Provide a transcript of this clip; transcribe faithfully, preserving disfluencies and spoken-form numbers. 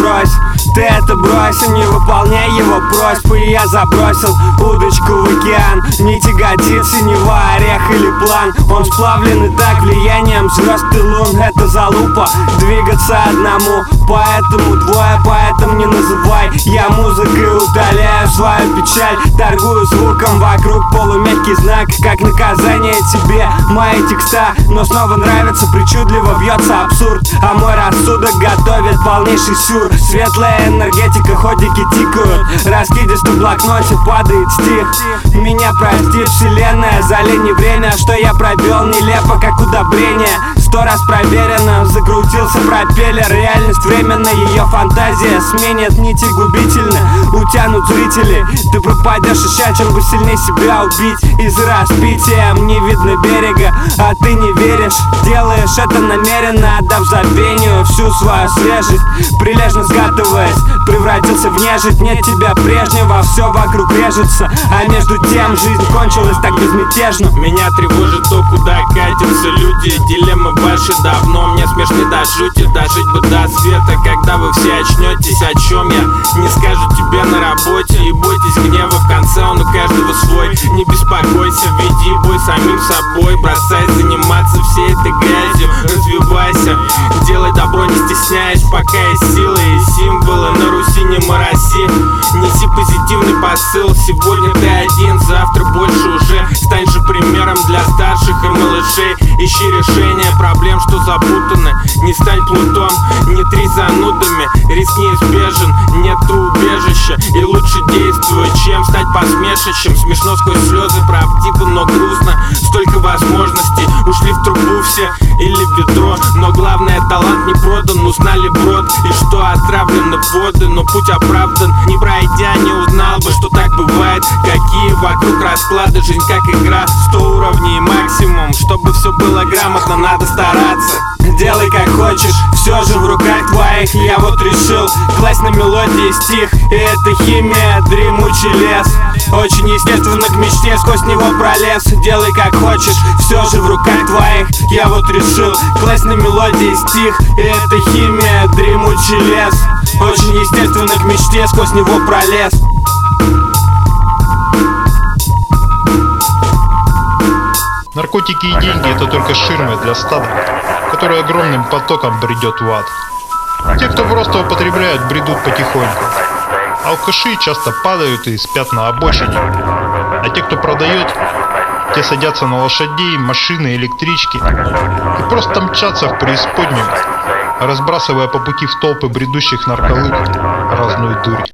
брось, ты это брось, и не выполняй его просьбы. И я забросил удочку в океан. Не тяготит синева, орех или план. Он сплавлен и так влиянием звезд и лун. Это залупа, двигаться одному, поэтому двое, поэтому не называй. Я музыкой удаляю свою печаль, торгую звуком вокруг, полумягкий знак, как наказание тебе мои текста. Но снова нравится, причудливо бьется абсурд, а мой рассудок готовит полнейший сюр. Светлая энергетика, ходики тикают, раскидисто в блокноте падает стих. Меня простит вселенная за лень и время, что я пробел нелепо, как удобрение. Сто раз проверено, закрутился пропеллер. Реальность временно, ее фантазия сменит нити губительно, утянут зрители. Ты пропадешь, ища, чем бы сильнее себя убить. Из-за распития не видно берега, а ты не веришь. Делаешь это намеренно, отдав забвению всю свою свежесть, прилежно скатываясь, превратился в нежить. Нет тебя прежнего, все вокруг режется, а между тем жизнь кончилась так безмятежно. Меня тревожит то, куда катятся люди. Дилеммы ваши давно мне смешны до жути. Дожить бы до света, когда вы все очнетесь. О чем я не скажу тебе на работе. И бойтесь гнева, в конце он у каждого свой. Не беспокойся, веди бой самим собой. Бросай заниматься всей этой грязью, развивайся, делай добро не стесняясь, пока есть силы и символы. На Руси не мороси, неси позитивный посыл. Сегодня ты один, завтра больше уже. Стань же примером для старших и малышей. Ищи решение проблем, что запутаны. Не стань плутом, не три занудами. Риск неизбежен, нету убежища. И лучше действуй, чем стать посмешищем. Смешно сквозь слезы, правдиво, но грустно. Столько возможностей, ушли в трубу все или в ведро. Но главное, талант не продан, узнали брод. И что отравлены воды, но путь оправдан. Не пройдя, не узнал бы, что так бывает. Какие вокруг расклады, жизнь как игра. Сто уровней максимум, чтобы все было грамотно, надо стараться. Делай как хочешь, все же в руках твоих. Я вот решил класть на мелодии стих. И это химия, дремучий лес. Очень естественно к мечте, сквозь него пролез. Делай как хочешь, все же в руках твоих. Я вот решил класть на мелодии стих. И это химия, дремучий лес. Очень естественно к мечте, сквозь него пролез. Наркотики и деньги — это только ширмы для стада, который огромным потоком бредет в ад. Те, кто просто употребляют, бредут потихоньку. Алкаши часто падают и спят на обочине. А те, кто продает, те садятся на лошадей, машины, электрички и просто мчатся в преисподнюю, разбрасывая по пути в толпы бредущих нарколык разную дурь.